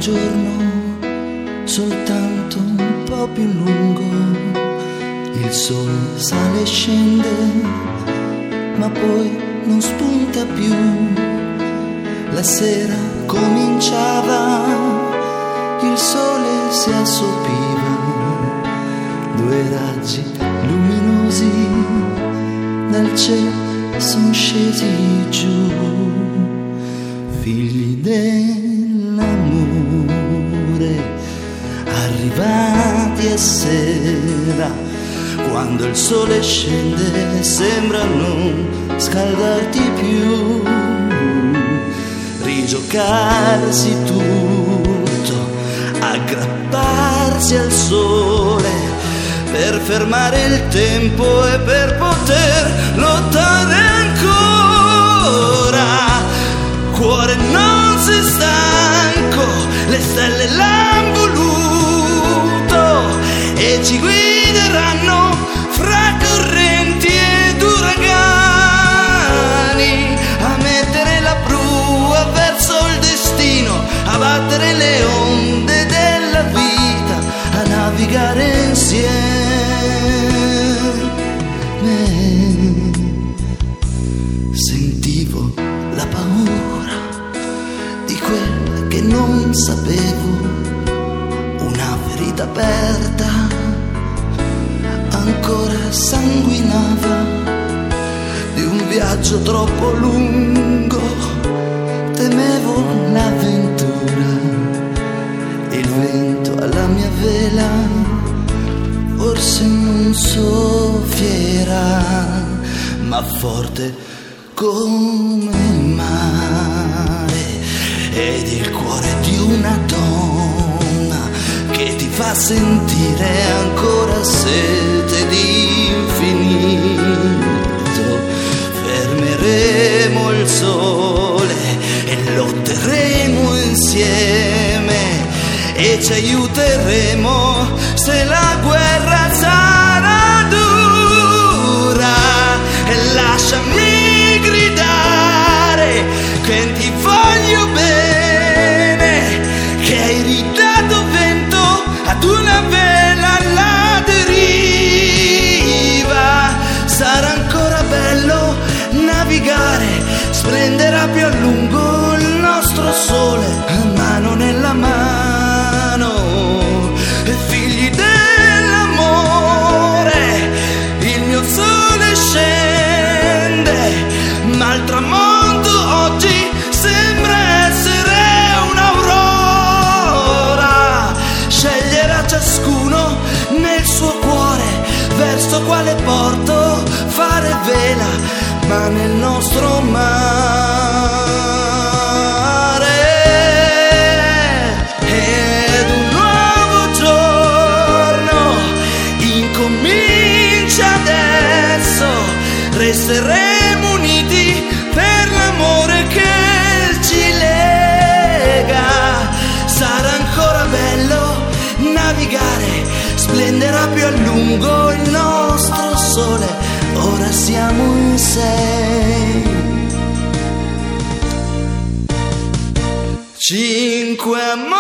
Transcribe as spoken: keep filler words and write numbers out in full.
giorno soltanto un po' più lungo, il sole sale e scende, ma poi non spunta più. La sera cominciava, il sole si assopiva, due raggi luminosi dal cielo son scesi giù, figli dell'amore, arrivati a sera, quando il sole scende sembra non scaldarti più, rigiocarsi tutto, aggrapparsi al sole per fermare il tempo e per poter lottare ancora. Cuore non sei stanco, le stelle l'han voluto e ci guideranno fra correnti ed uragani, a mettere la prua verso il destino, a battere le onde della vita, a navigare insieme. Sentivo la paura di quel che non sapevo, una ferita aperta ancora sanguinava di un viaggio troppo lungo. Temevo l'avventura, il vento alla mia vela forse non soffierà, ma forte come il mare, ed il cuore di una donna che ti fa sentire ancora sete di infinito. Fermeremo il sole e lotteremo insieme e ci aiuteremo se la guerra sarà dura. E lasciami gridare che ti voglio bene, che hai ridato vento ad una vela alla deriva. Sarà ancora bello navigare, splenderà più a lungo il nostro sole, mano nella mano, e figli dell'amore, il mio sole scende, ma il tramonto oggi sembra essere un'aurora. Sceglierà ciascuno nel suo cuore verso quale porto fare vela, ma nel nostro mare. Ed un nuovo giorno incomincia adesso, resteremo uniti per l'amore che ci lega. Sarà ancora bello navigare, splenderà più a lungo il nostro sole, ora siamo in sei. Cinque amori